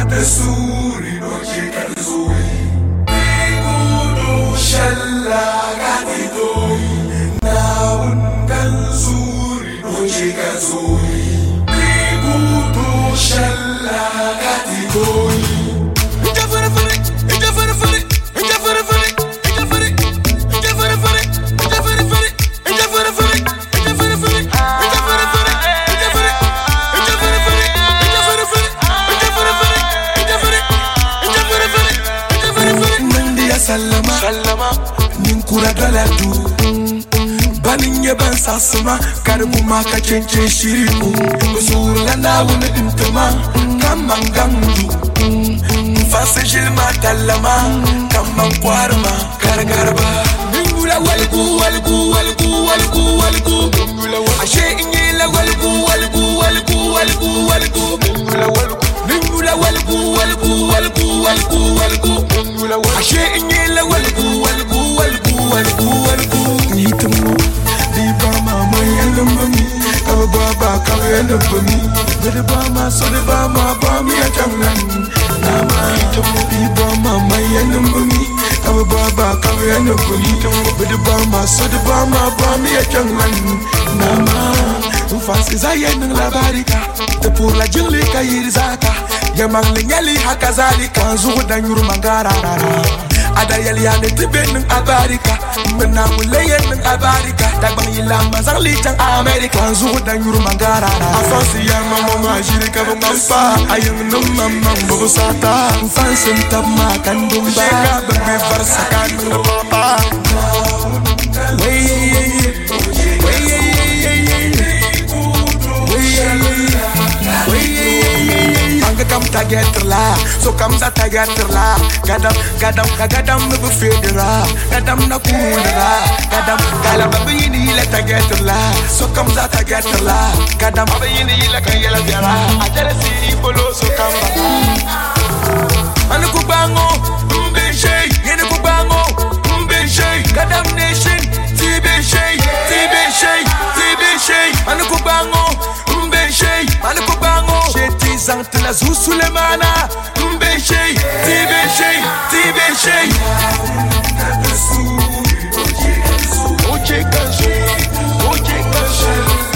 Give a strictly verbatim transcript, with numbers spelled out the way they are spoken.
Suri no chika zuri Bigudu shalla gati doi Naun kan zuri no chika zuri Bigudu shalla gati doi Ija fere fere, ija fere fere, ija fere fere, ija fere, ija fere fere, ija fere fere, ija fere fere, ija fere fere, ija fere fere, ija fere, ija fere fere, ija fere fere, ija fere fere. Nandiya sallama sallama nin kura daladu banin yaban sasuma karbu maka cence shiribu usurla na wuni intuma kaman gandu fasa jilma tallama kaman kwarma gargarba ningula walgu walgu walgu walgu walgu ashe inyela walgu walgu walgu walgu walgu ningula walgu walgu walgu walgu walgu ashe inyela walgu walgu walgu walgu walgu nitamu diba mama yelambami aba baba kawelambami bede bama sode bama bami atangan nama nitamu diba mama yelambami aba baba kawelambami bede bama sode bama bami atangan nama ufasi zayen labarika te pour la jingli kayirzaka yamang linyali hakazalika zugu danyuru mangarara ada yali ane tiben abarika mena muleyen abarika tagbang yilama zangli jang amerika zugu danyuru mangarara afansi ya mama majirika bampa ayang num mama bobosata fansim tab makandumba sheka bambe farsa kan papa wey Kam tageterla, so kam za tageterla. Gadam, gadam, gadam me bufedera. Gadam na kundera. Gadam, gadam abini la tageterla. So kam za tageterla. Gadam abini la kayela biara. Ajara si polo so kam ba. Anu kubango, mbeshe, yene kubango, mbeshe. Gadam nation, tibeshe, tibeshe, tibeshe. Anu kubango, mbeshe, anu kubango. Zante la zou Sulemana Mbeshe, Tibeshe, Tibeshe Oje kansu, oje kansu